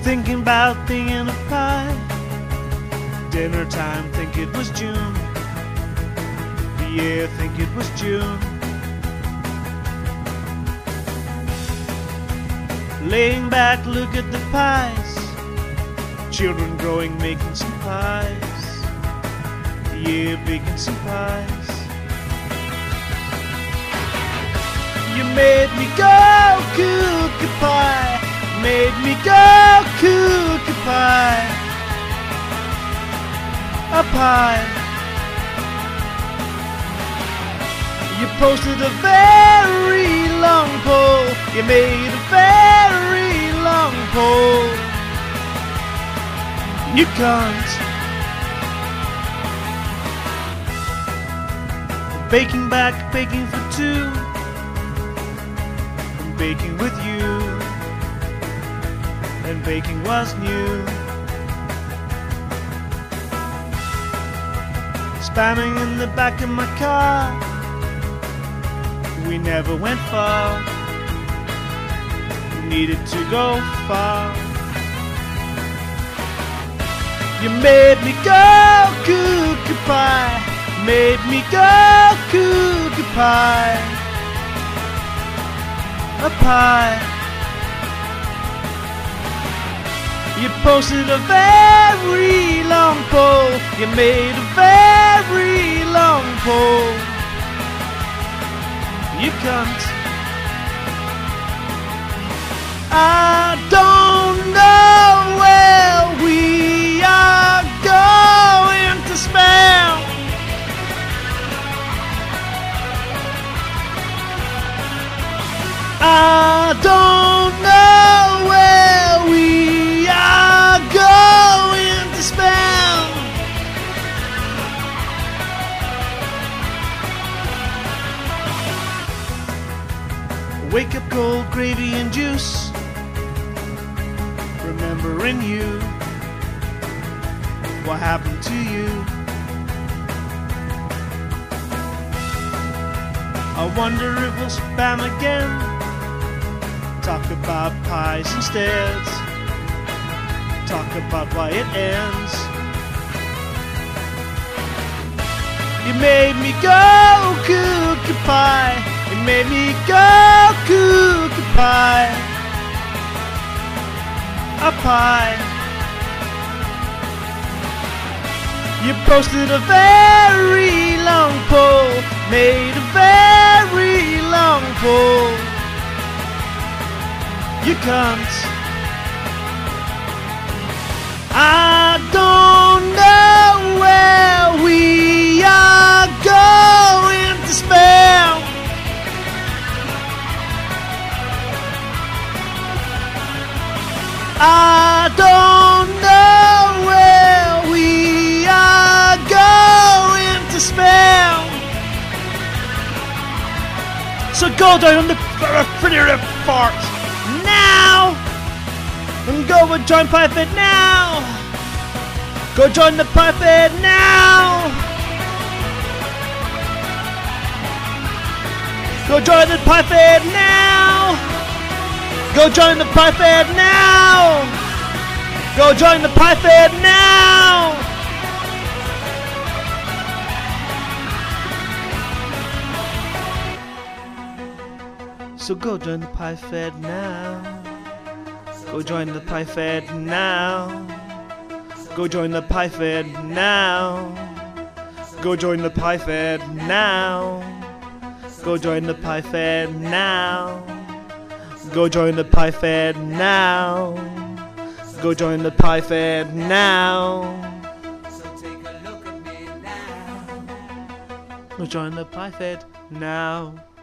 Thinking about being a pie. Dinner time, think it was June. Yeah, think it was June. Laying back, look at the pies. Children growing, making some pies. Yeah, baking some pies. You made me go cookie pie. Made me go cookie pie. A pie. You posted a very long pole. You made a very long pole. You can't. Baking back, baking for two. I'm baking with you. And baking was new. Spamming in the back of my car. We never went far. Needed to go far. You made me go cookie pie. Made me go cookie pie. A pie. You posted a very long pole. You made a very long pole. You can't. I don't know where we are going to spend. I don't know where we are going to spend. Wake up, cold gravy and juice. Remembering you. What happened to you? I wonder if we'll spam again. Talk about pies instead. Talk about why it ends. You made me go cookie pie. You made me go cookie pie. A pie. You posted a very long pole. Made a very long pole. You can't. I don't know where we are going to spend. I don't know where we are going to spend. So go down the refrigerator fart now, and go and join Pie Fit now. Go join the Pie Fit now. Go join the Pie Fit now. Go join the Pie Fit now. Go join the Pie Fit now. So go join the Pie Fed now. Go join the Pie Fed now. Go join the Pie Fed now. Go join the Pie Fed now. Go join the Pie Fed now. Go join the Pie Fed now. Go join the Pie Fed now. So take a look at me now. Go join the Pie Fed now.